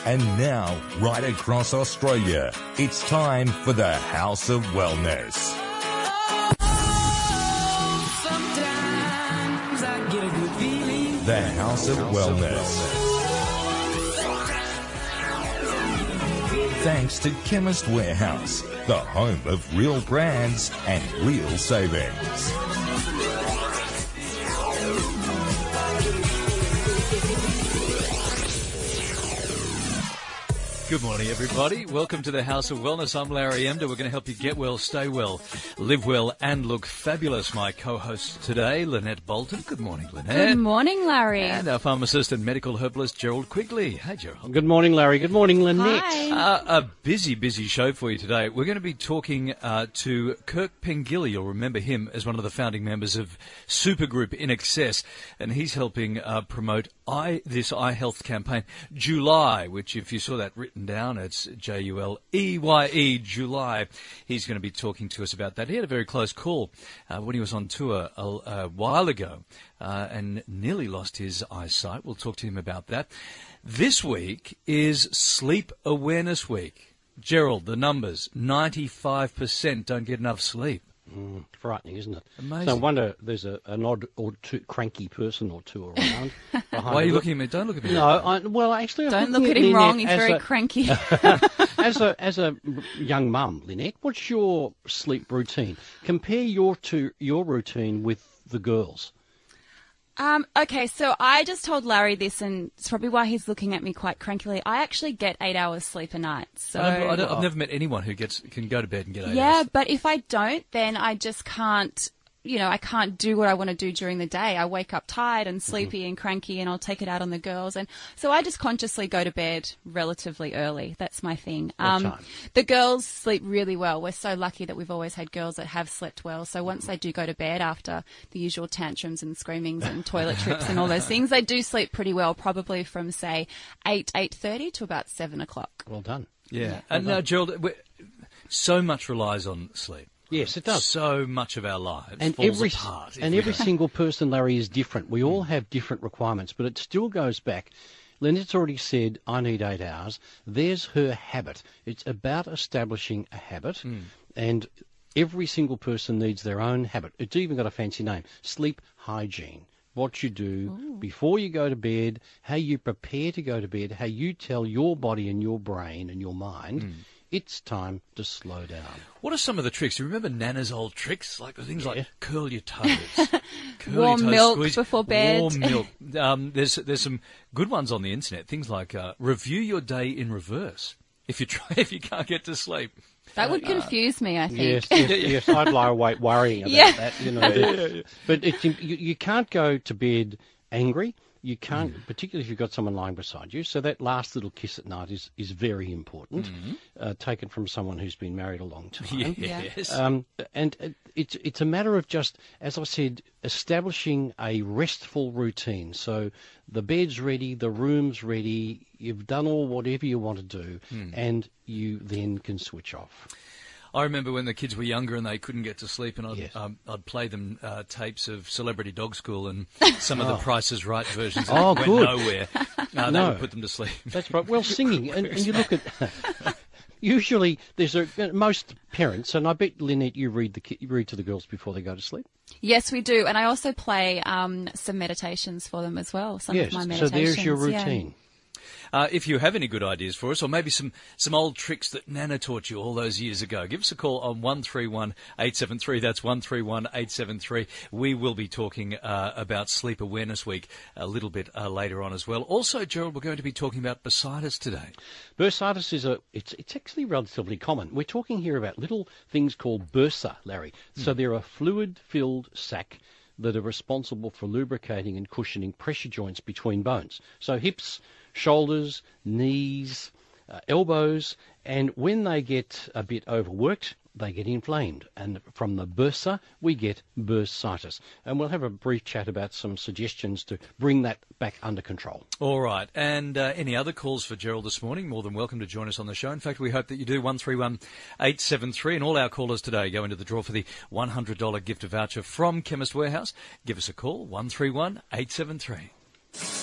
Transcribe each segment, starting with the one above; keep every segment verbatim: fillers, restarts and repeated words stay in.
And now, right across Australia, it's time for the House of Wellness. Sometimes I get a good feeling. The House of Wellness. Thanks to Chemist Warehouse, the home of real brands and real savings. Good morning, everybody. Welcome to the House of Wellness. I'm Larry Emder. We're going to help you get well, stay well, live well, and look fabulous. My co-host today, Lynette Bolton. Good morning, Lynette. Good morning, Larry. And our pharmacist and medical herbalist, Gerald Quigley. Hey, Gerald. Good morning, Larry. Good morning, Lynette. Hi. Uh, a busy, busy show for you today. We're going to be talking uh, to Kirk Pengilly. You'll remember him as one of the founding members of Supergroup In Excess, and he's helping uh, promote I, this eye health campaign, July, which if you saw that written down, it's J U L E Y E, July. He's going to be talking to us about that. He had a very close call uh, when he was on tour a, a while ago uh, and nearly lost his eyesight. We'll talk to him about that. This week is Sleep Awareness Week. Gerald, the numbers, ninety-five percent don't get enough sleep. Mm, frightening, isn't it? Amazing. No wonder there's a, an odd or two cranky person or two around. Why are you looking at me? Don't look at me. No, I, well, actually, I Don't was look at looking him wrong. He's Lynette very as a- cranky. as a as a young mum, Lynette, what's your sleep routine? Compare your to your routine with the girls. Um, okay, so I just told Larry this, and it's probably why he's looking at me quite crankily. I actually get eight hours sleep a night. So I don't, I don't, I've never met anyone who gets can go to bed and get eight yeah, hours. but if I don't, then I just can't. You know, I can't do what I want to do during the day. I wake up tired and sleepy mm-hmm. and cranky, and I'll take it out on the girls. And so I just consciously go to bed relatively early. That's my thing. What Um, time? the girls sleep really well. We're so lucky that we've always had girls that have slept well. So once they do go to bed after the usual tantrums and screamings and toilet trips and all those things, they do sleep pretty well, probably from, say, eight, eight thirty to about seven o'clock. Well done. Yeah. And now, Gerald, we- so much relies on sleep. Yes, it does. So much of our lives And falls every apart. if and we every don't. single person, Larry, is different. We all have different requirements, but it still goes back. Lynette's already said, I need eight hours. There's her habit. It's about establishing a habit, Mm. and every single person needs their own habit. It's even got a fancy name, sleep hygiene. What you do Ooh. before you go to bed, how you prepare to go to bed, how you tell your body and your brain and your mind, Mm. it's time to slow down. What are some of the tricks? Do you remember Nana's old tricks? Like the things Yeah. like curl your toes, curl Warm your toes, milk squeeze, before bed. warm milk. Um, there's there's some good ones on the internet. Things like uh, review your day in reverse. If you try, if you can't get to sleep. That would confuse me, I think. Yes, yes, yes. I'd lie awake worrying about Yeah. that. You know, but it's, you, you can't go to bed angry. You can't, particularly if you've got someone lying beside you. So that last little kiss at night is, is very important, uh, taken from someone who's been married a long time. Yes. Um, and it- it's it's a matter of just, as I said, establishing a restful routine. So the bed's ready, the room's ready, you've done all whatever you want to do, and you then can switch off. I remember when the kids were younger and they couldn't get to sleep, and I'd, Yes. um, I'd play them uh, tapes of Celebrity Dog School and some of the Price is Right versions. Oh, that good. went nowhere. Uh, No. They would put them to sleep. That's right. Well, singing, and, and you look at. Usually, there's a most parents, and I bet Lynette, you read the ki- you read to the girls before they go to sleep. Yes, we do. And I also play um, some meditations for them as well, some yes. of my So meditations. there's your yeah. routine. Uh, if you have any good ideas for us, or maybe some, some old tricks that Nana taught you all those years ago, give us a call on one three one eight seven three. That's one three one eight seven three. We will be talking uh, about Sleep Awareness Week a little bit uh, later on as well. Also, Gerald, we're going to be talking about bursitis today. Bursitis is a it's it's actually relatively common. We're talking here about little things called bursa, Larry. So they're a fluid-filled sac that are responsible for lubricating and cushioning pressure joints between bones. So hips, shoulders, knees, uh, elbows, and when they get a bit overworked, they get inflamed. And from the bursa, we get bursitis. And we'll have a brief chat about some suggestions to bring that back under control. All right. And uh, any other calls for Gerald this morning, more than welcome to join us on the show. In fact, we hope that you do. one three one eight seven three. And all our callers today go into the draw for the one hundred dollars gift voucher from Chemist Warehouse. Give us a call, one three one eight seven three.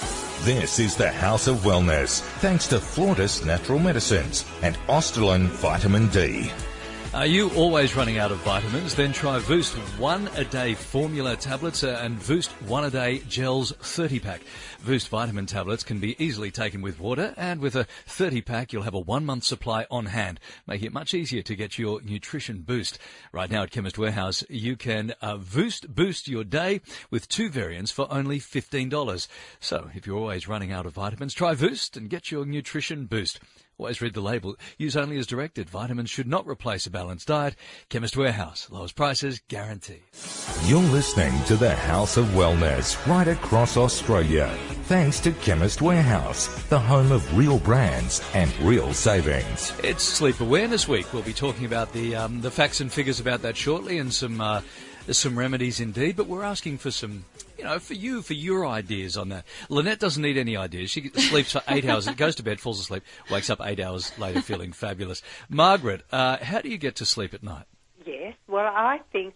This is the House of Wellness, thanks to Flauntus Natural Medicines and Australin Vitamin D. Are you always running out of vitamins? Then try Voost one-a-day formula tablets and Voost one-a-day gels thirty-pack. Voost vitamin tablets can be easily taken with water, and with a thirty-pack you'll have a one-month supply on hand, making it much easier to get your nutrition boost. Right now at Chemist Warehouse, you can uh, Voost boost your day with two variants for only fifteen dollars. So if you're always running out of vitamins, try Voost and get your nutrition boost. Always read the label. Use only as directed. Vitamins should not replace a balanced diet. Chemist Warehouse. Lowest prices guaranteed. You're listening to the House of Wellness right across Australia. Thanks to Chemist Warehouse, the home of real brands and real savings. It's Sleep Awareness Week. We'll be talking about the um, the facts and figures about that shortly, and some uh, some remedies indeed. But we're asking for some, you know, for you, for your ideas on that. Lynette doesn't need any ideas. She sleeps for eight hours, goes to bed, falls asleep, wakes up eight hours later feeling fabulous. Margaret, uh, how do you get to sleep at night? Yes, well, I think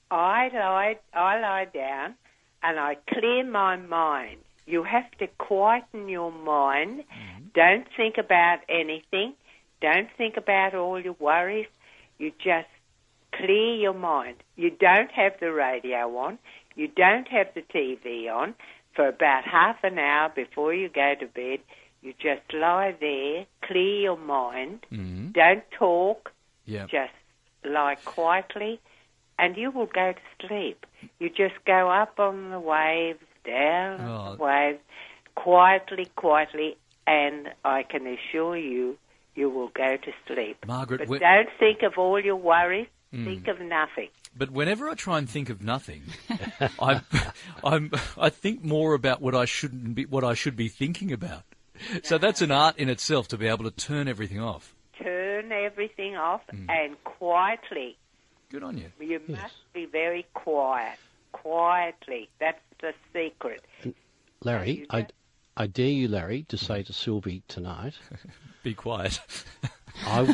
I lie, I lie down and I clear my mind. You have to quieten your mind. Mm-hmm. Don't think about anything. Don't think about all your worries. You just clear your mind. You don't have the radio on. You don't have the T V on for about half an hour before you go to bed. You just lie there, clear your mind. Mm-hmm. Don't talk. Yep. Just lie quietly, and you will go to sleep. You just go up on the waves, down Oh. on the waves, quietly, quietly, and I can assure you, you will go to sleep. Margaret, but we- don't think of all your worries. Mm. Think of nothing. But whenever I try and think of nothing, I, I'm, I think more about what I shouldn't be, what I should be thinking about. So that's an art in itself, to be able to turn everything off. Turn everything off mm. and quietly. Good on you. You Yes. must be very quiet. Quietly. That's the secret. Larry, I, I dare you, Larry, to say to Sylvie tonight, Be quiet. I,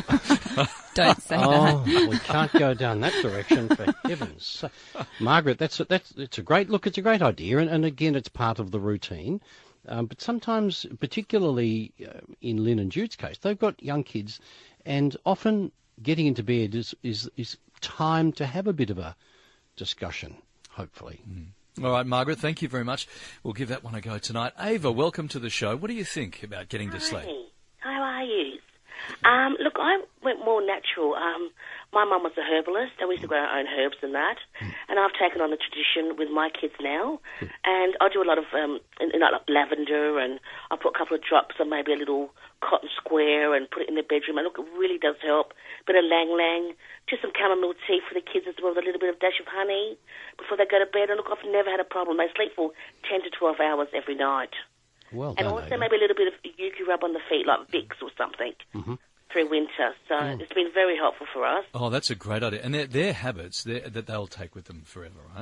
Don't say oh, that. we can't go down that direction, for heaven's sake. Margaret, that's a, that's it's a great look. It's a great idea, and, and again, it's part of the routine. Um, but sometimes, particularly uh, in Lynn and Jude's case, they've got young kids, and often getting into bed is is, is time to have a bit of a discussion. Hopefully. Mm. All right, Margaret, thank you very much. We'll give that one a go tonight. Ava, welcome to the show. What do you think about getting to sleep? Hi, how are you? Um, look, I went more natural. Um, my mum was a herbalist, and we used to grow our own herbs and that. Mm. And I've taken on the tradition with my kids now. Mm. And I do a lot of um, you know, like lavender, and I put a couple of drops of maybe a little cotton square and put it in the bedroom. And look, it really does help. Bit of lang lang, just some chamomile tea for the kids as well, with a little bit of dash of honey before they go to bed. And look, I've never had a problem. They sleep for ten to twelve hours every night. Well and done, also Ava. maybe a little bit of yuki rub on the feet, like Vicks or something, mm-hmm. through winter. So Mm. it's been very helpful for us. Oh, that's a great idea. And they're, they're habits they're, that they'll take with them forever, right?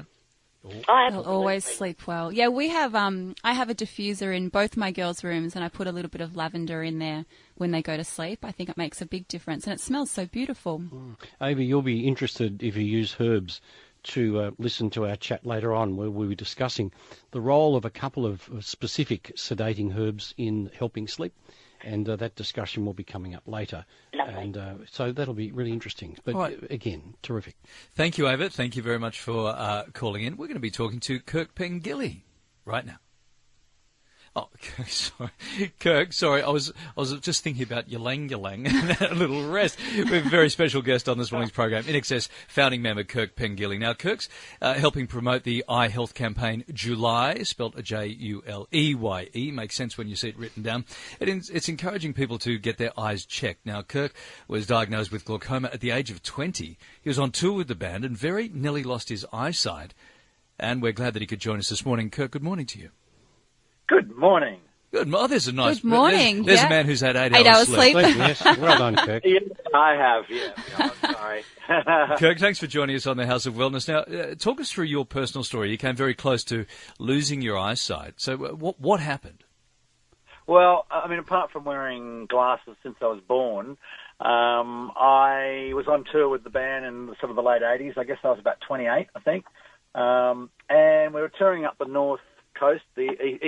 I They'll always sleep well. Yeah, we have. Um, I have a diffuser in both my girls' rooms, and I put a little bit of lavender in there when they go to sleep. I think it makes a big difference, and it smells so beautiful. Mm. Ava, you'll be interested if you use herbs to uh, listen to our chat later on, where we'll be discussing the role of a couple of specific sedating herbs in helping sleep. And uh, that discussion will be coming up later. Lovely. And uh, so that'll be really interesting. But Right. uh, again, terrific. Thank you, Ava. Thank you very much for uh, calling in. We're going to be talking to Kirk Pengilly right now. Oh, sorry, Kirk. Sorry, I was I was just thinking about Ylang Ylang and a little rest. We have a very special guest on this morning's program, In Excess founding member Kirk Pengilly. Now, Kirk's uh, helping promote the Eye Health campaign July, spelt J U L E Y E. Makes sense when you see it written down. It in, it's encouraging people to get their eyes checked. Now, Kirk was diagnosed with glaucoma at the age of twenty. He was on tour with the band and very nearly lost his eyesight. And we're glad that he could join us this morning. Kirk, good morning to you. Good morning. Good. Oh, there's a nice. Good morning. There's, there's yeah. a man who's had eight, Eight hours, hours sleep. sleep. Yes, well done, Kirk. Yes, I have, yeah. yeah I'm sorry. Kirk, thanks for joining us on the House of Wellness. Now, uh, talk us through your personal story. You came very close to losing your eyesight. So, uh, what what happened? Well, I mean, apart from wearing glasses since I was born, um, I was on tour with the band in sort of the late eighties. I guess I was about twenty-eight, I think. Um, and we were touring up the north coast, the e- east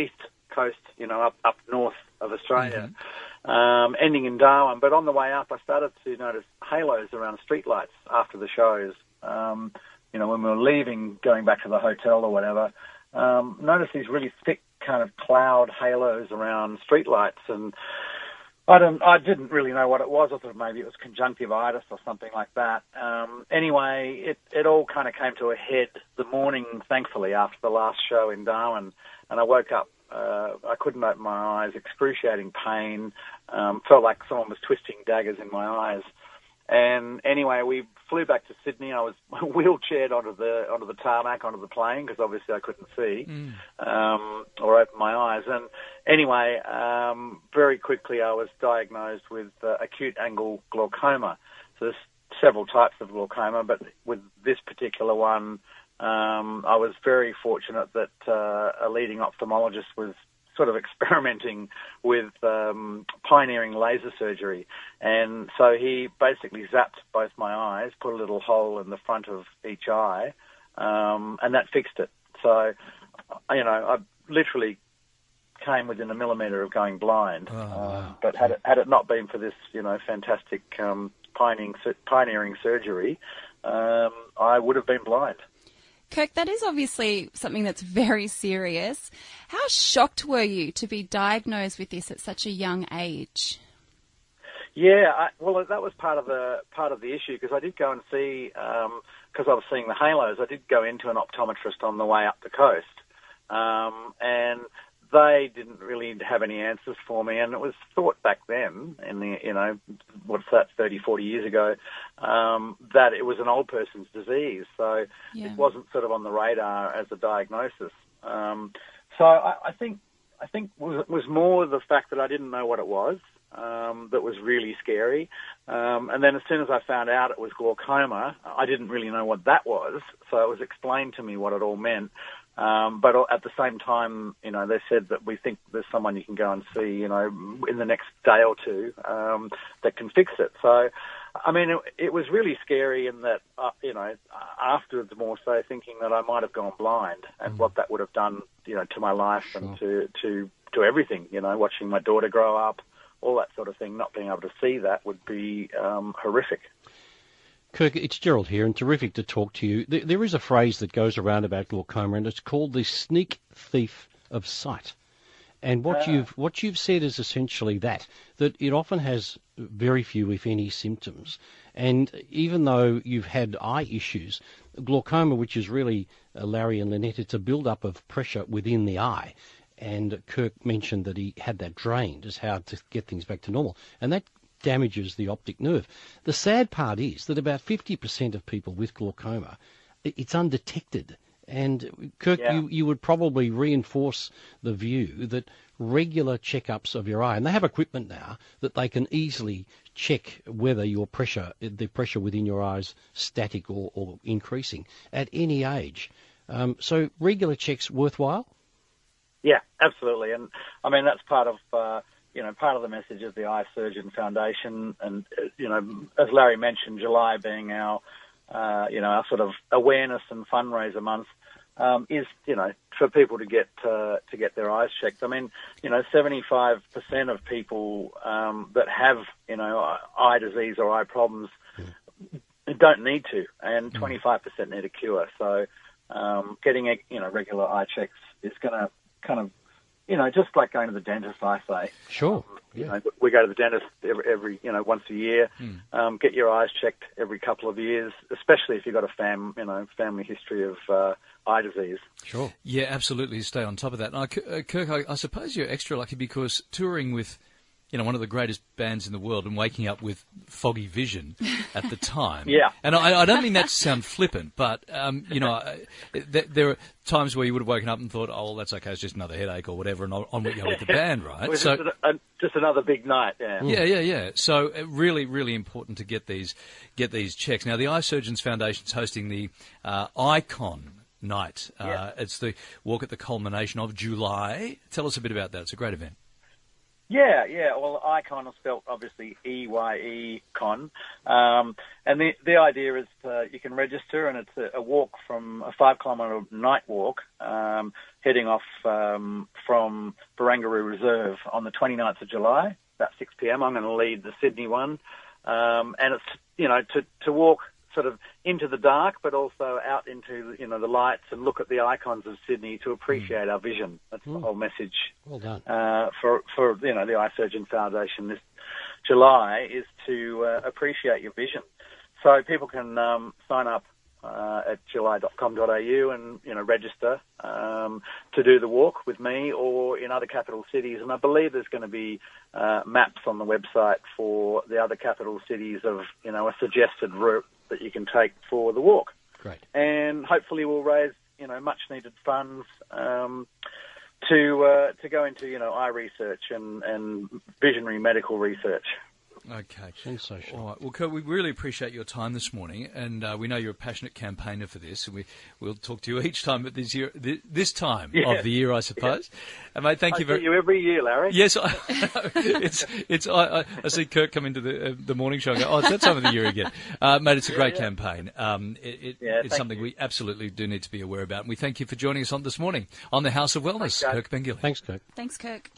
coast, you know, up, up north of Australia, mm-hmm. um, ending in Darwin. But on the way up, I started to notice halos around streetlights after the shows. Um, you know, when we were leaving, going back to the hotel or whatever, um, noticed these really thick kind of cloud halos around streetlights, and I don't, I didn't really know what it was. I thought maybe it was conjunctivitis or something like that. Um, anyway, it, it all kind of came to a head the morning, thankfully, after the last show in Darwin. And I woke up, uh, I couldn't open my eyes, excruciating pain, um, felt like someone was twisting daggers in my eyes. And anyway, we flew back to Sydney. I was wheelchaired onto the onto the tarmac, onto the plane, because obviously I couldn't see mm. um, or open my eyes. And anyway, um, very quickly I was diagnosed with uh, acute angle glaucoma. So there's several types of glaucoma, but with this particular one, um, I was very fortunate that uh, a leading ophthalmologist was sort of experimenting with um, pioneering laser surgery. And so he basically zapped both my eyes, put a little hole in the front of each eye, um, and that fixed it. So, you know, I literally came within a millimetre of going blind. Oh, wow. um, but had it, had it not been for this, you know, fantastic um, pioneering, pioneering surgery, um, I would have been blind. Kirk, that is obviously something that's very serious. How shocked were you to be diagnosed with this at such a young age? Yeah, I, well, that was part of the part of the issue, because I did go and see, because um, I was seeing the halos, I did go into an optometrist on the way up the coast, um, and they didn't really have any answers for me, and it was thought back then, in the, you know, what's that, thirty, forty years ago, um, that it was an old person's disease, so yeah. It wasn't sort of on the radar as a diagnosis. Um, so I, I think I think it was, was more the fact that I didn't know what it was um, that was really scary, um, and then as soon as I found out it was glaucoma, I didn't really know what that was, so it was explained to me what it all meant. Um, but at the same time, you know, they said that we think there's someone you can go and see, you know, in the next day or two um, that can fix it. So, I mean, it, it was really scary in that, uh, you know, afterwards more so thinking that I might have gone blind and mm. what that would have done, you know, to my life sure. and to, to, to everything, you know, watching my daughter grow up, all that sort of thing, not being able to see that would be um, horrific. Kirk, it's Gerald here, and terrific to talk to you. There, there is a phrase that goes around about glaucoma, and it's called the sneak thief of sight. And what ah. you've what you've said is essentially that, that it often has very few, if any, symptoms. And even though you've had eye issues, glaucoma, which is really, uh, Larry and Lynette, it's a build-up of pressure within the eye. And Kirk mentioned that he had that drained, as how to get things back to normal. And that damages the optic nerve. The sad part is that about fifty percent of people with glaucoma, it's undetected. And Kirk, yeah. you, you would probably reinforce the view that regular checkups of your eye, and they have equipment now that they can easily check whether your pressure, the pressure within your eye is static or, or increasing at any age. Um, so regular checks worthwhile? Yeah, absolutely. And I mean, that's part of, uh, you know, part of the message of the Eye Surgeon Foundation. And, uh, you know, as Larry mentioned, July being our, uh, you know, our sort of awareness and fundraiser month, um, is, you know, for people to get, uh, to get their eyes checked. I mean, you know, seventy-five percent of people, um, that have, you know, eye disease or eye problems mm. don't need to, and twenty-five percent need a cure. So, um, getting, a, you know, regular eye checks is going to kind of, you know, just like going to the dentist, I say. Sure. Um, yeah. You know, we go to the dentist every, every you know, once a year. Mm. Um, get your eyes checked every couple of years, especially if you've got a fam, you know, family history of uh, eye disease. Sure. Yeah, absolutely. Stay on top of that. And I, uh, Kirk, I, I suppose you're extra lucky because touring with, you know, one of the greatest bands in the world and waking up with foggy vision at the time. Yeah. And I, I don't mean that to sound flippant, but, um, you know, th- there are times where you would have woken up and thought, oh, well, that's okay, it's just another headache or whatever, and on, on we go with the band, right? Well, so just, a, just another big night, yeah. Yeah, yeah, yeah. So uh, really, really important to get these get these checks. Now, the Eye Surgeons Foundation is hosting the uh, Icon Night. Uh, yeah. It's the walk at the culmination of July. Tell us a bit about that. It's a great event. Yeah, yeah. Well, Icon is spelled obviously E Y E con, um, and the the idea is uh, you can register, and it's a, a walk from a five kilometre night walk, um, heading off um, from Barangaroo Reserve on the twenty-ninth of July, about six p.m. I'm going to lead the Sydney one, um, and it's you know to to walk sort of into the dark, but also out into you know the lights and look at the icons of Sydney to appreciate mm. our vision. That's mm. the whole message. Well done. Uh, for for you know the Eye Surgeon Foundation this July is to uh, appreciate your vision. So people can um, sign up uh, at july dot com dot a u and you know register um, to do the walk with me or in other capital cities. And I believe there's going to be uh, maps on the website for the other capital cities of you know a suggested route that you can take for the walk. Great. And hopefully we'll raise, you know, much needed funds um, to uh, to go into, you know, eye research and, and visionary medical research. Okay. Sensational. All right. Well, Kurt, we really appreciate your time this morning, and uh, we know you're a passionate campaigner for this, and we, we'll talk to you each time at this year, this time yeah. of the year, I suppose. Yeah. And mate, thank I you very much. you every year, Larry. Yes, I, it's it's. I, I, I see Kurt come into the uh, the morning show and go, oh, it's that time of the year again, uh, mate. It's a great yeah, yeah. campaign. Um, it, it, yeah, it's something you. we absolutely do need to be aware about, and we thank you for joining us on this morning on the House of Wellness, Thanks, Kirk Pengilly. Thanks, Kirk. Thanks, Kirk.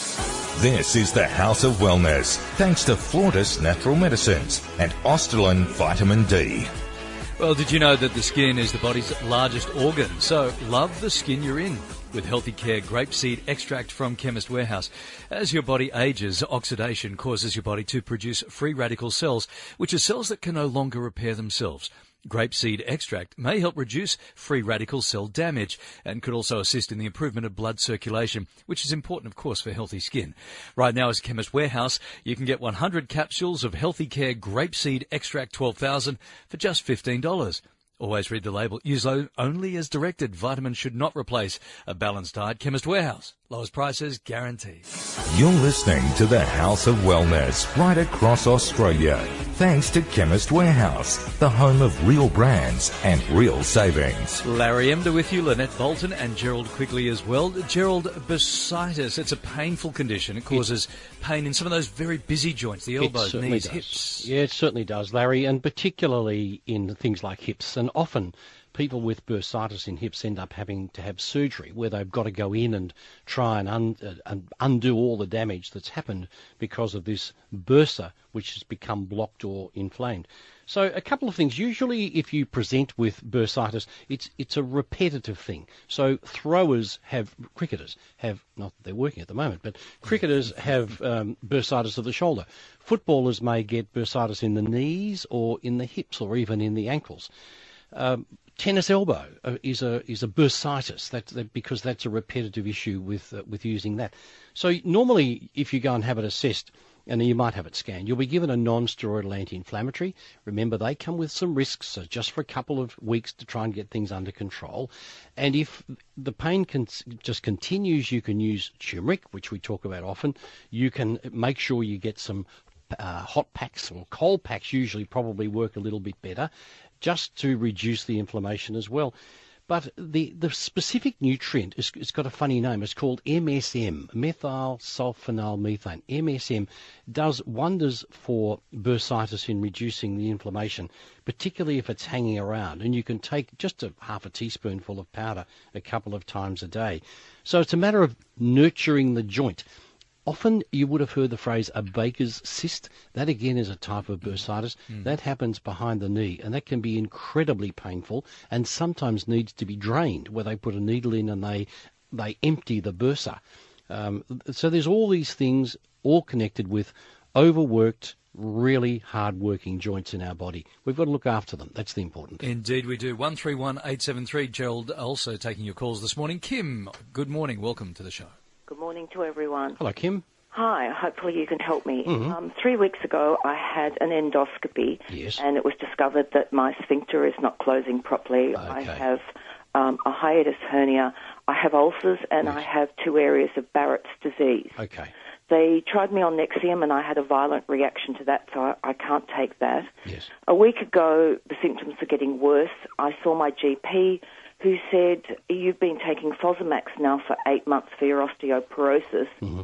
This is the House of Wellness, thanks to Flortis Natural Medicines and Australin Vitamin D. Well, did you know that the skin is the body's largest organ? So love the skin you're in with Healthy Care grapeseed extract from Chemist Warehouse. As your body ages, oxidation causes your body to produce free radical cells, which are cells that can no longer repair themselves. Grapeseed extract may help reduce free radical cell damage and could also assist in the improvement of blood circulation, which is important, of course, for healthy skin. Right now, as Chemist Warehouse, you can get one hundred capsules of Healthy Care grapeseed extract twelve thousand for just fifteen dollars. Always read the label. Use only as directed. Vitamins should not replace a balanced diet. Chemist Warehouse. Lowest prices guaranteed. You're listening to the House of Wellness right across Australia. Thanks to Chemist Warehouse, the home of real brands and real savings. Larry Emder with you, Lynette Bolton and Gerald Quigley as well. Gerald, bursitis, it's a painful condition. It causes it, pain in some of those very busy joints, the elbows, knees, does. hips. Yeah, it certainly does, Larry, and particularly in things like hips. And often people with bursitis in hips end up having to have surgery where they've got to go in and try and, un, uh, and undo all the damage that's happened because of this bursa, which has become blocked or inflamed. So a couple of things. Usually if you present with bursitis, it's it's a repetitive thing. So throwers have, cricketers have, not that they're working at the moment, but cricketers have um, bursitis of the shoulder. Footballers may get bursitis in the knees or in the hips or even in the ankles. Um, tennis elbow uh, is a is a bursitis that, that because that's a repetitive issue with uh, with using that. So normally, if you go and have it assessed, and you might have it scanned, you'll be given a non-steroidal anti-inflammatory. Remember, they come with some risks, so just for a couple of weeks to try and get things under control. And if the pain can just continues, you can use turmeric, which we talk about often. You can make sure you get some uh, hot packs or cold packs. Usually, probably work a little bit better, just to reduce the inflammation as well. But the, the specific nutrient, is, it's got a funny name. It's called M S M, methyl sulfonyl methane. M S M does wonders for bursitis in reducing the inflammation, particularly if it's hanging around. And you can take just a half a teaspoonful of powder a couple of times a day. So it's a matter of nurturing the joint. Often you would have heard the phrase a baker's cyst. That again is a type of bursitis. Mm. That happens behind the knee, and that can be incredibly painful and sometimes needs to be drained, where they put a needle in and they they empty the bursa. Um, so there's all these things all connected with overworked, really hard-working joints in our body. We've got to look after them. That's the important thing. Indeed we do. one three one eight seven three. Gerald also taking your calls this morning. Kim, good morning. Welcome to the show. Good morning to everyone. Hello, Kim. Hi, hopefully you can help me. Mm-hmm. Um, three weeks ago I had an endoscopy, yes. and it was discovered that my sphincter is not closing properly. Okay. I have um, a hiatus hernia, I have ulcers, and yes. I have two areas of Barrett's disease. Okay. They tried me on Nexium, and I had a violent reaction to that, so I, I can't take that. Yes. A week ago, the symptoms are getting worse. I saw my G P, who said, you've been taking Fosamax now for eight months for your osteoporosis. Mm-hmm.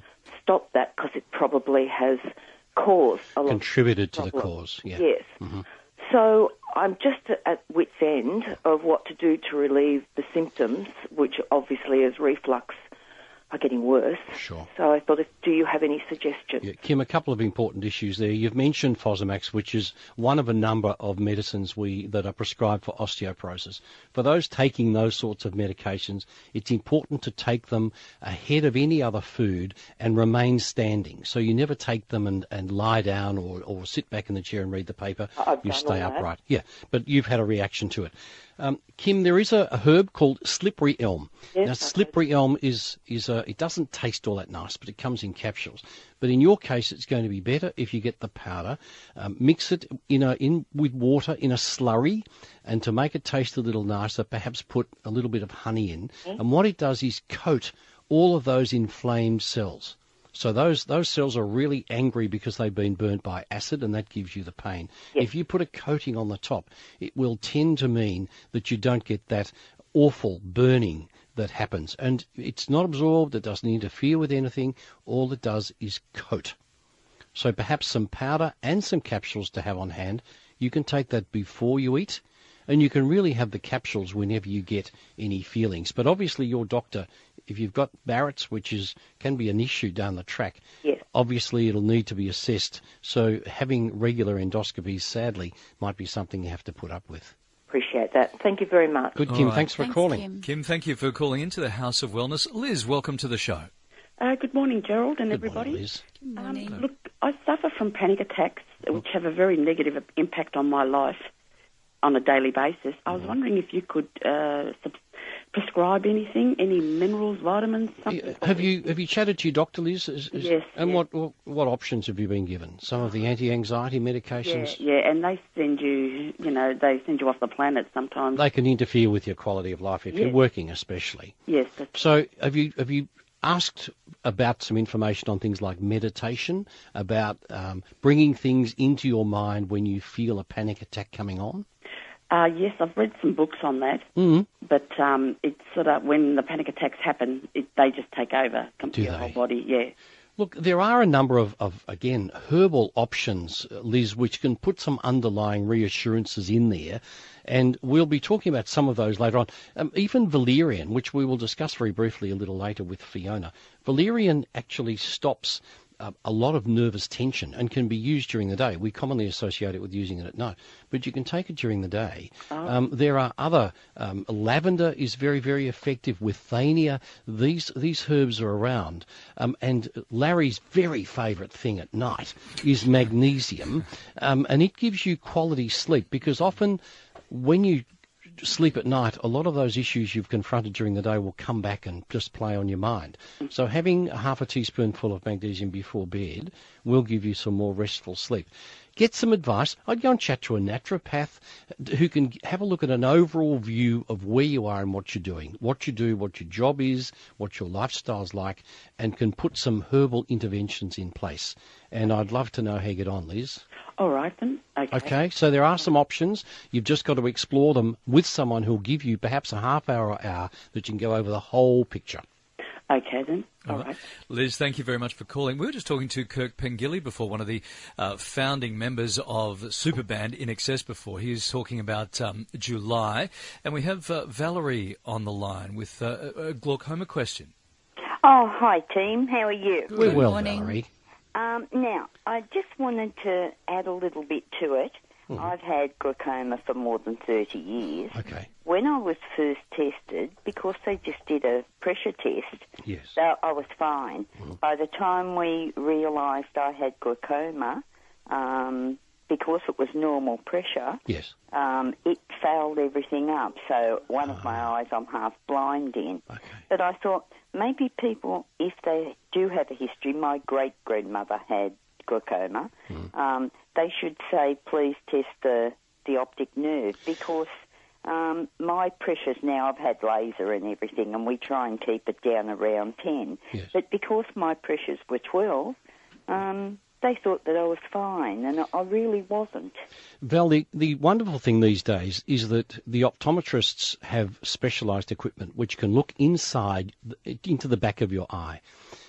stop that because it probably has caused a lot Contributed of to the problems. cause, yeah. Yes. Mm-hmm. So I'm just at wit's end of what to do to relieve the symptoms, which obviously as reflux are getting worse. Sure. So I thought, if, do you have any suggestions? Yeah, Kim, a couple of important issues there. You've mentioned Fosamax, which is one of a number of medicines we that are prescribed for osteoporosis. For those taking those sorts of medications, it's important to take them ahead of any other food and remain standing. So you never take them and, and lie down or, or sit back in the chair and read the paper. I've you done stay all that. upright. Yeah, but you've had a reaction to it. Um, Kim, there is a, a herb called slippery elm. Yes, now, okay. slippery elm is is a, it doesn't taste all that nice, but it comes in capsules. But in your case, it's going to be better if you get the powder, um, mix it in a, in with water in a slurry, and to make it taste a little nicer, perhaps put a little bit of honey in. Mm-hmm. And what it does is coat all of those inflamed cells. So those those cells are really angry because they've been burnt by acid, and that gives you the pain. Yes. If you put a coating on the top, it will tend to mean that you don't get that awful burning that happens. And it's not absorbed, it doesn't interfere with anything. All it does is coat. So perhaps some powder and some capsules to have on hand. You can take that before you eat, and you can really have the capsules whenever you get any feelings. But obviously your doctor, if you've got Barrett's, which is can be an issue down the track, Yes. obviously it'll need to be assessed. So having regular endoscopies, sadly, might be something you have to put up with. Appreciate that. Thank you very much. Good, All Kim. right. Thanks for Thanks, calling. Kim. Kim, thank you for calling into the House of Wellness. Liz, welcome to the show. Uh, good morning, Gerald and Good everybody. morning, Liz. Good Um, morning. look, I suffer from panic attacks, which have a very negative impact on my life on a daily basis. I was wondering if you could uh, sub- prescribe anything, any minerals, vitamins, something. for Have me. you have you chatted to your doctor, Liz? Is, is, Yes, And yes. what, what what options have you been given? Some of the anti-anxiety Yeah, medications. yeah, and they send you, you know, they send you off the planet sometimes. They can interfere with your quality of life if you're Yes. working, especially. yes, that's, So have you have you asked about some information on things like meditation, about um, bringing things into your mind when you feel a panic attack coming on? uh, yes, I've read some books on that, Mm. but um, it's sort of when the panic attacks happen, it, they just take over, come Do to your they? whole body. Yeah. Look, there are a number of, of, again, herbal options, uh, Liz, which can put some underlying reassurances in there. And we'll be talking about some of those later on. Um, even valerian, which we will discuss very briefly a little later with Fiona. Valerian actually stops uh, a lot of nervous tension and can be used during the day. We commonly associate it with using it at night, but you can take it during the day. Um, there are other, um, lavender is very, very effective. Withania, these these herbs are around. Um, and Larry's very favourite thing at night is magnesium, um, and it gives you quality sleep because often when you sleep at night, a lot of those issues you've confronted during the day will come back and just play on your mind. So having a half a teaspoonful of magnesium before bed will give you some more restful sleep. Get some advice. I'd go and chat to a naturopath who can have a look at an overall view of where you are and what you're doing, what you do, what your job is, what your lifestyle's like, and can put some herbal interventions in place. And I'd love to know how you get on, Liz. All right then. Okay. Okay, so there are some options. You've just got to explore them with someone who'll give you perhaps a half hour or hour that you can go over the whole picture. Okay then. All right. Liz, thank you very much for calling. We were just talking to Kirk Pengilly before, one of the uh, founding members of Superband In Excess before. He was talking about um, July. And we have uh, Valerie on the line with uh, a glaucoma question. Oh, hi team. How are you? We're well, morning. Valerie. Um, now, I just wanted to add a little bit to it. Mm-hmm. I've had glaucoma for more than thirty years. Okay, When I was first tested, because they just did a pressure test, yes. so I was fine. Mm-hmm. By the time we realised I had glaucoma, um, because it was normal pressure, Yes. um, it fouled everything up. So one of my eyes I'm half blind in. Okay. But I thought maybe people, if they do have a history, my great-grandmother had glaucoma, Mm. um, they should say, please test the, the optic nerve because um, my pressures now, I've had laser and everything, and we try and keep it down around ten. Yes. But because my pressures were twelve, um, they thought that I was fine, and I really wasn't. Val, the, the wonderful thing these days is that the optometrists have specialised equipment which can look inside, the, into the back of your eye.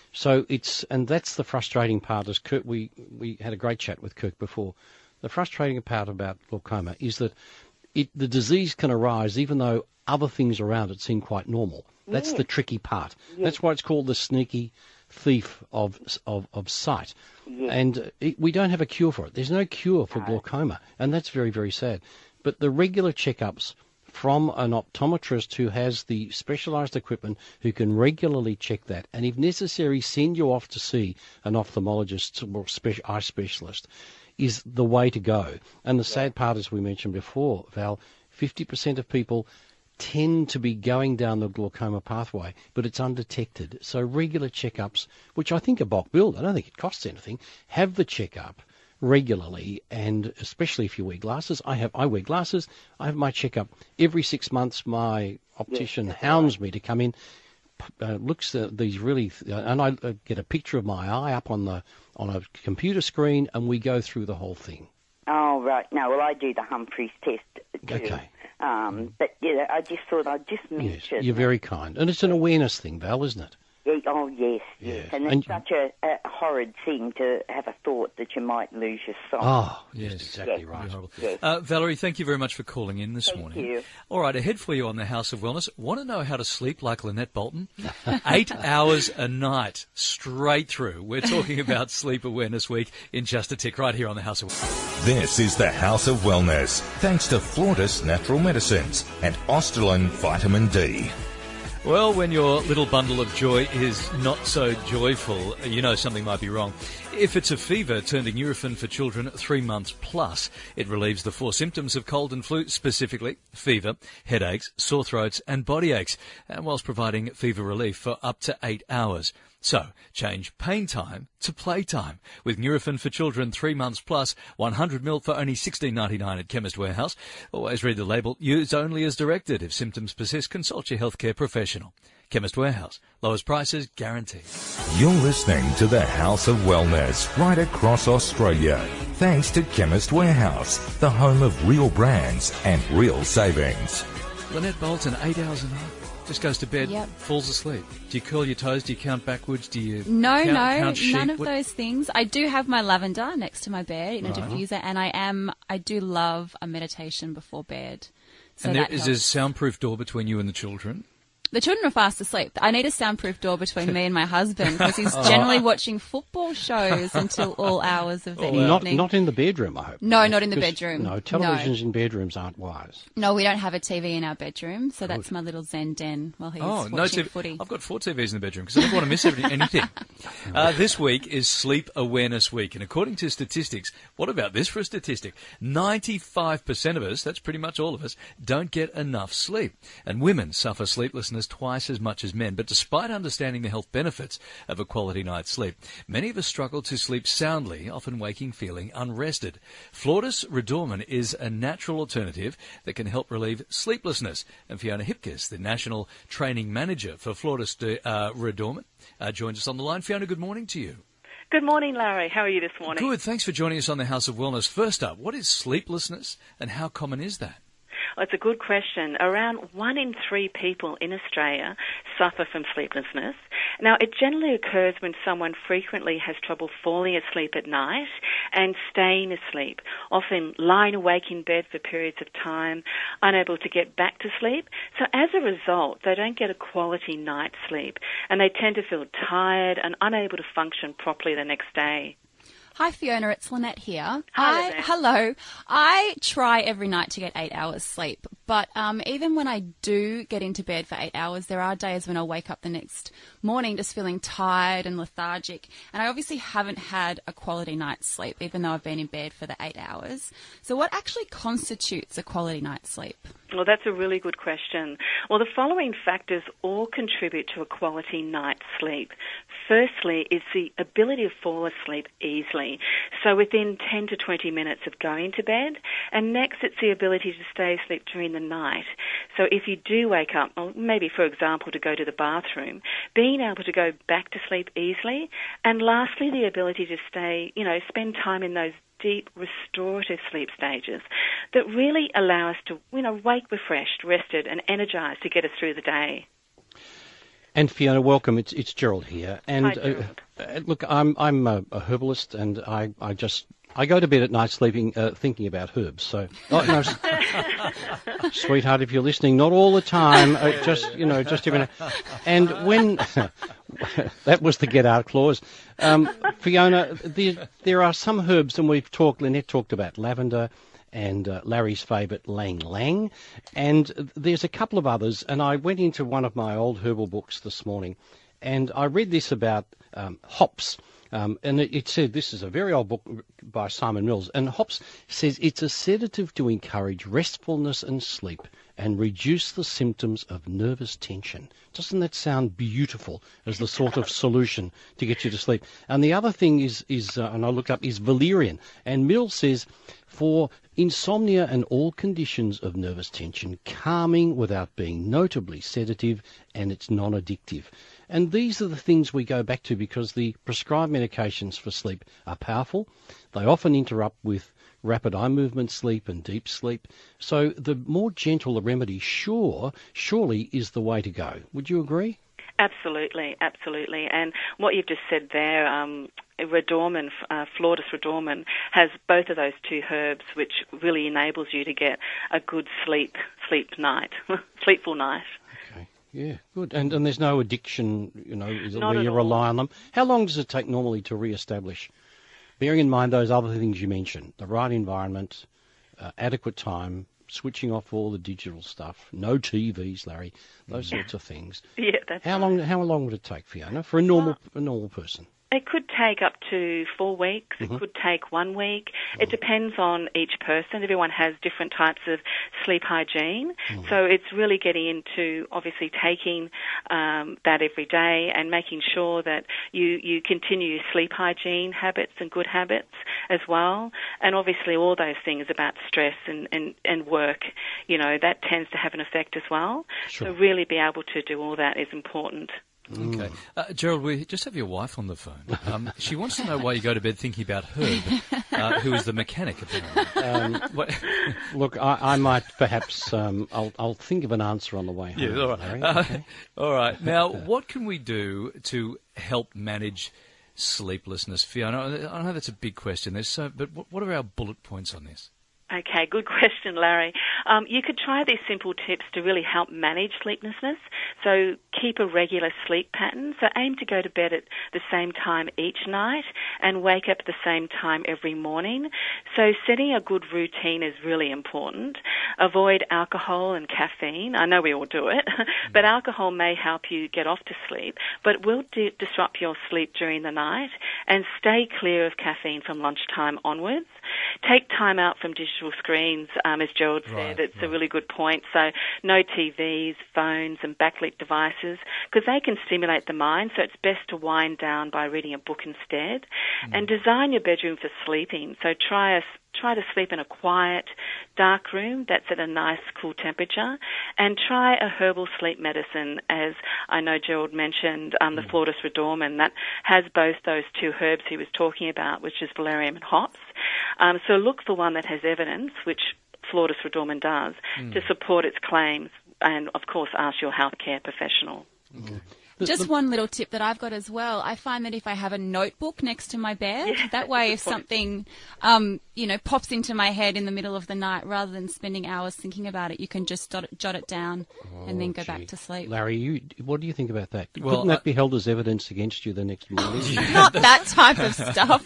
So it's, and that's the frustrating part. As Kirk, we, we had a great chat with Kirk before. The frustrating part about glaucoma is that it, the disease can arise even though other things around it seem quite normal. That's Yes. the tricky part. Yes. That's why it's called the sneaky thief of of, of sight. Yes. And it, we don't have a cure for it. There's no cure for glaucoma, and that's very, very sad. But the regular checkups from an optometrist who has the specialised equipment, who can regularly check that, and if necessary, send you off to see an ophthalmologist or spe- eye specialist, is the way to go. And the sad part, as we mentioned before, Val, fifty percent of people tend to be going down the glaucoma pathway, but it's undetected. So regular checkups, which I think are bulk billed, I don't think it costs anything, have the checkup regularly, and especially if you wear glasses. I have I wear glasses. I have my checkup every six months. My optician Yes, hounds me to come in, uh, looks at these really, uh, and I uh, get a picture of my eye up on the on a computer screen, and we go through the whole thing. Oh, right. No, well, I do the Humphreys test too. Okay. Um, but, yeah, I just thought I'd just Yes, mention. you're very kind, and it's an awareness thing, Val, isn't it? Yeah, oh, yes, yes. Yes. And it's And- such a, a horrid thing to have a thought that you might lose your sight. Oh, Yes. yes, exactly Yes. right. Yes. Uh, Valerie, thank you very much for calling in this Thank morning. you. All right, ahead for you on the House of Wellness. Want to know how to sleep like Lynette Bolton? Eight hours a night, straight through. We're talking about Sleep Awareness Week in just a tick, right here on the House of Wellness. This is the House of Wellness, thanks to Flortus Natural Medicines and Australin Vitamin D. Well, when your little bundle of joy is not so joyful, you know something might be wrong. If it's a fever turned to Nurofen for children three months plus, it relieves the four symptoms of cold and flu, specifically fever, headaches, sore throats and body aches, and whilst providing fever relief for up to eight hours. So, change pain time to playtime with Nurofen for children three months plus, one hundred mil for only sixteen ninety-nine at Chemist Warehouse. Always read the label. Use only as directed. If symptoms persist, consult your healthcare professional. Chemist Warehouse. Lowest prices guaranteed. You're listening to the House of Wellness right across Australia, thanks to Chemist Warehouse, the home of real brands and real savings. Lynette Bolton, eight hours a night. Just goes to bed, Yep. falls asleep. Do you curl your toes? Do you count backwards? Do you No, count, no, count sheep? none of What- those things. I do have my lavender next to my bed in a diffuser, and I am I do love a meditation before bed. So And there, that is there a helps. soundproof door between you and the children? The children are fast asleep. I need a soundproof door between me and my husband because he's generally watching football shows until all hours of the Not evening. not in the bedroom, I hope. No, not in the 'Cause, bedroom. No, No. televisions in bedrooms aren't wise. No, we don't have a T V in our bedroom, so that's my little zen den while he's Oh, watching no T V. footy. I've got four T Vs in the bedroom because I never want to miss every- anything. Uh, this week is Sleep Awareness Week, and according to statistics, what about this for a statistic? ninety-five percent of us, that's pretty much all of us, don't get enough sleep. And women suffer sleeplessness twice as much as men, but despite understanding the health benefits of a quality night's sleep, many of us struggle to sleep soundly, often waking feeling unrested. Flortus Redorman is a natural alternative that can help relieve sleeplessness. And Fiona Hipkiss, the National Training Manager for Flortus de, uh, Redorman, uh, joins us on the line. Fiona, good morning to you. Good morning, Larry. How are you this morning? Good, thanks for joining us on the House of Wellness. First up, what is sleeplessness and how common is that? Well, it's a good question. Around one in three people in Australia suffer from sleeplessness. Now, it generally occurs when someone frequently has trouble falling asleep at night and staying asleep, often lying awake in bed for periods of time, unable to get back to sleep. So as a result, they don't get a quality night's sleep, and they tend to feel tired and unable to function properly the next day. Hi Fiona, it's Lynette here. Hi, I, Lynette. hello. I try every night to get eight hours sleep, but um, even when I do get into bed for eight hours, there are days when I'll wake up the next morning just feeling tired and lethargic, and I obviously haven't had a quality night's sleep, even though I've been in bed for the eight hours. So what actually constitutes a quality night's sleep? Well, that's a really good question. Well, the following factors all contribute to a quality night's sleep. Firstly is the ability to fall asleep easily, so within ten to twenty minutes of going to bed. And next, it's the ability to stay asleep during the night. So if you do wake up, well, maybe, for example, to go to the bathroom, being able to go back to sleep easily. And lastly, the ability to stay, you know, spend time in those deep restorative sleep stages that really allow us to, you know, wake refreshed, rested and energized to get us through the day. And Fiona, welcome. It's it's Gerald here. And Hi, Gerald. Uh, uh, look, I'm I'm a, a herbalist, and I, I just I go to bed at night sleeping uh, thinking about herbs. So, oh, no, sweetheart, if you're listening, not all the time. Uh, just you know, just every now. And when that was the get out clause, um, Fiona, there, there are some herbs, and we've talked. Lynette talked about lavender. And uh, Larry's favourite, Lang Lang. And there's a couple of others, and I went into one of my old herbal books this morning, and I read this about um, hops. Um, and it, it said, this is a very old book by Simon Mills, and hops says it's a sedative to encourage restfulness and sleep and reduce the symptoms of nervous tension. Doesn't that sound beautiful as the sort of solution to get you to sleep? And the other thing is, is uh, and I looked up, is valerian. And Mills says, for insomnia and all conditions of nervous tension, calming without being notably sedative, and it's non-addictive. And these are the things we go back to because the prescribed medications for sleep are powerful. They often interrupt with rapid eye movement sleep and deep sleep. So the more gentle the remedy, sure, surely is the way to go. Would you agree? Absolutely, absolutely. And what you've just said there, um, Redorman, uh, Flautus redorman, has both of those two herbs, which really enables you to get a good sleep, sleep night, sleepful night. Okay, yeah, good. And and there's no addiction, you know, is it Not where you at rely all. on them. How long does it take normally to re-establish? Bearing in mind those other things you mentioned, the right environment, uh, adequate time, switching off all the digital stuff, no T Vs, Larry, those sorts of things. Yeah, that's How long? How long would it take, Fiona, for a normal a normal person? It could take up to four weeks. Mm-hmm. It could take one week. It depends on each person. Everyone has different types of sleep hygiene. Mm-hmm. So it's really getting into obviously taking um, that every day and making sure that you, you continue your sleep hygiene habits and good habits as well. And obviously all those things about stress and, and, and work, you know, that tends to have an effect as well. Sure. So really be able to do all that is important. Okay. Uh, Gerald, we just have your wife on the phone. Um, she wants to know why you go to bed thinking about Herb, uh, who is the mechanic, apparently. Um, What- look, I, I might perhaps, um, I'll, I'll think of an answer on the way home. Yeah, all right. Larry, Uh, okay? all right. Now, what can we do to help manage sleeplessness, Fiona? I know that's a big question. There's so, but what what are our bullet points on this? Okay, good question, Larry. Um, you could try these simple tips to really help manage sleeplessness. So keep a regular sleep pattern. So aim to go to bed at the same time each night and wake up at the same time every morning. So setting a good routine is really important. Avoid alcohol and caffeine. I know we all do it, but alcohol may help you get off to sleep, but it will di- disrupt your sleep during the night. And stay clear of caffeine from lunchtime onwards. Take time out from digital screens, um, as Gerald said. Right, it's right. a really good point. So no T Vs, phones and backlit devices because they can stimulate the mind. So it's best to wind down by reading a book instead. Mm. And design your bedroom for sleeping. So try a Try to sleep in a quiet, dark room that's at a nice, cool temperature, and try a herbal sleep medicine, as I know Gerald mentioned, um, the Flautus redorman, that has both those two herbs he was talking about, which is valerian and hops. Um, so look for one that has evidence, which Flautus redorman does, mm. to support its claims, and of course ask your healthcare professional. Mm. Just one little tip that I've got as well. I find that if I have a notebook next to my bed, yeah, that way if something, um, you know, pops into my head in the middle of the night, rather than spending hours thinking about it, you can just jot it, jot it down oh, and then go gee. back to sleep. Larry, you, what do you think about that? Well, Couldn't that I- be held as evidence against you the next morning? Not that type of stuff.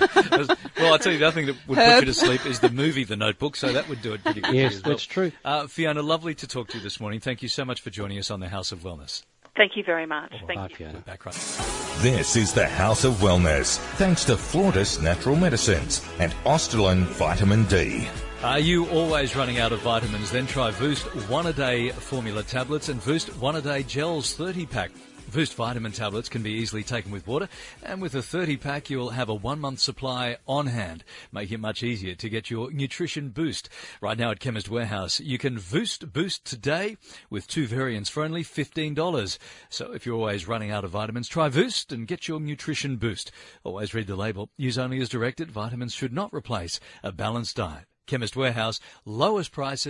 Well, I'll tell you, the other thing that would Herb. put you to sleep is the movie The Notebook, so that would do it pretty quickly Yes, as well. that's true. Uh, Fiona, lovely to talk to you this morning. Thank you so much for joining us on the House of Wellness. Thank you very much. Thank Bye, you. Fiona. Back right. This is the House of Wellness, thanks to Flautus Natural Medicines and Australin Vitamin D. Are you always running out of vitamins? Then try Voost one-a-day formula tablets and Voost one-a-day gels thirty-pack. Voost vitamin tablets can be easily taken with water, and with a thirty-pack you'll have a one-month supply on hand, making it much easier to get your nutrition boost. Right now at Chemist Warehouse, you can Voost Boost today with two variants for only fifteen dollars. So if you're always running out of vitamins, try Voost and get your nutrition boost. Always read the label. Use only as directed. Vitamins should not replace a balanced diet. Chemist Warehouse, lowest prices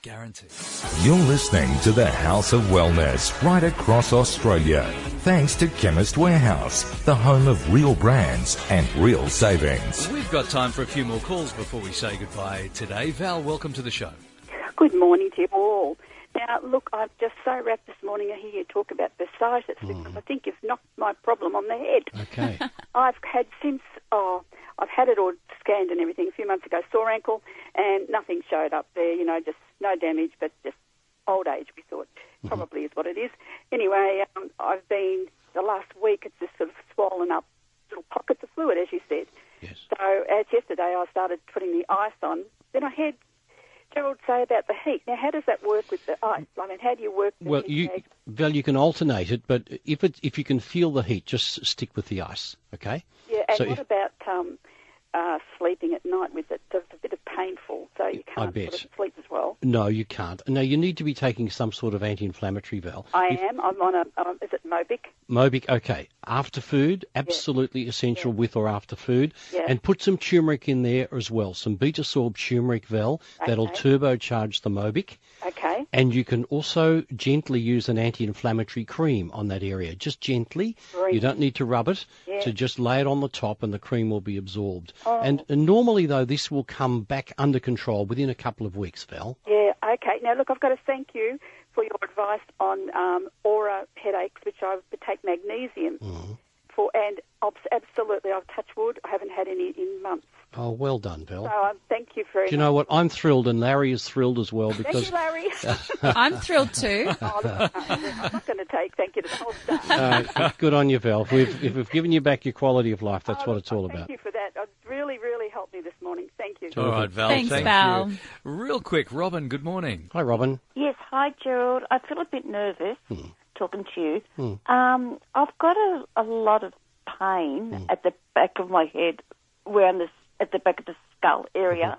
guarantee. You're listening to the House of Wellness right across Australia. Thanks to Chemist Warehouse, the home of real brands and real savings. We've got time for a few more calls before we say goodbye today. Val, welcome to the show. Good morning to you all. Now, look, I'm just so wrapped this morning to hear you talk about bursitis Mm. because I think you've knocked my problem on the head. Okay. I've had since, oh, I've had it all scanned and everything a few months ago, sore ankle, and nothing showed up there, you know, just no damage, but just old age, we thought, Mm-hmm. probably is what it is. Anyway, um, I've been, the last week, it's just sort of swollen up little pockets of fluid, as you said. Yes. So, as yesterday, I started putting the ice on. Then I had Gerald say about the heat. Now, how does that work with the ice? I mean, how do you work the Well, heat? you, Val, you can alternate it, but if it if you can feel the heat, just stick with the ice, okay? Yeah, and So what if- about um, uh, sleeping at night with it? So it's a bit of painful, so you I can't bet. sort of sleep as well. No, you can't. No, you need to be taking some sort of anti-inflammatory, Val. I If- am. I'm on a, um, is it Mobic? Mobic, okay. After food, absolutely essential with or after food. Yeah. And put some turmeric in there as well, some beta-sorb turmeric, Val. That'll Okay. turbocharge the Mobic. Okay. And you can also gently use an anti-inflammatory cream on that area, just gently. Cream. You don't need to rub it. Yeah. So just lay it on the top and the cream will be absorbed. Oh. And, and normally, though, this will come back under control within a couple of weeks, Val. Yeah, okay. Now, look, I've got to thank you for your advice on um, aura headaches, which I take magnesium for, and obs- absolutely, I've touched wood. I haven't had any in months. Oh, well done, So Val. um, thank you very Do you much. know what? I'm thrilled, and Larry is thrilled as well because. Thank you, Larry. I'm thrilled too. Oh, look, I'm not going to take thank you to the whole staff. Uh, good on you, Val. If we've, if we've given you back your quality of life, that's Oh, what look, it's all Thank about. you for that. It's really, really helped me this morning. Thank you. All right, Val. Thanks, thank Val. you. Real quick, Robin, good morning. Hi, Robin. Yes, hi Gerald. I feel a bit nervous talking to you. Hmm. Um, I've got a, a lot of pain at the back of my head, around the at the back of the skull area,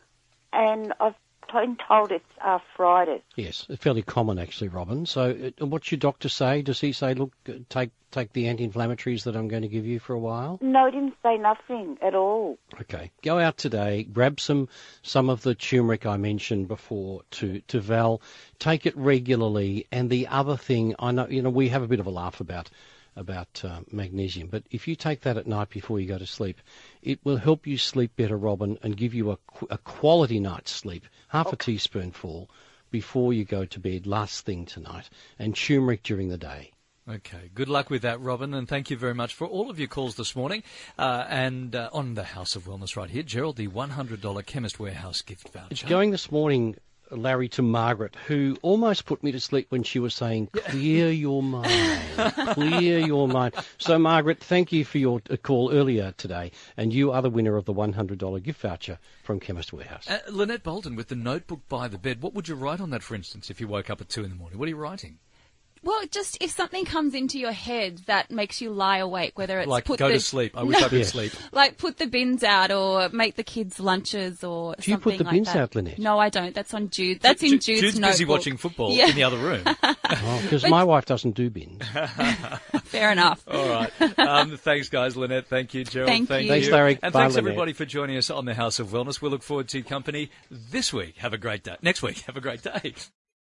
and I've been told it's arthritis. Yes, fairly common actually, Robin. So, uh, what's your doctor say? Does he say, look, uh, take take the anti-inflammatories that I'm going to give you for a while? No, he didn't say nothing at all. Okay, go out today, grab some some of the turmeric I mentioned before to to Val. Take it regularly, and the other thing I know, you know, we have a bit of a laugh about. about uh, magnesium, but if you take that at night before you go to sleep, it will help you sleep better, Robin, and give you a, qu- a quality night's sleep, half a teaspoonful before you go to bed last thing tonight, and turmeric during the day. Okay, good luck with that, Robin, and thank you very much for all of your calls this morning. Uh, and uh, on the House of Wellness right here, Gerald, the one hundred dollars Chemist Warehouse gift voucher. It's going this morning, Larry, to Margaret, who almost put me to sleep when she was saying, clear your mind, clear your mind. So, Margaret, thank you for your uh, call earlier today, and you are the winner of the one hundred dollars gift voucher from Chemist Warehouse. Uh, Lynette Bolton, with the notebook by the bed, what would you write on that, for instance, if you woke up at two in the morning? What are you writing? Well, just if something comes into your head that makes you lie awake, whether it's Like, put go the, to sleep. I wish I could Yes. sleep. like put the bins out or make the kids lunches or Do you something put the like bins that. out, Lynette? No, I don't. That's on Jude. That's in Ju- Jude's Jude's notebook. busy watching football Yeah. in the other room. Because But- my wife doesn't do bins. Fair enough. All right. Um, thanks, guys. Lynette, thank you. Gerald, Thank thank you. you. Thanks, Larry. And Bye, thanks, Lynette. everybody, for joining us on the House of Wellness. We look forward to your company this week. Have a great day. Next week, have a great day.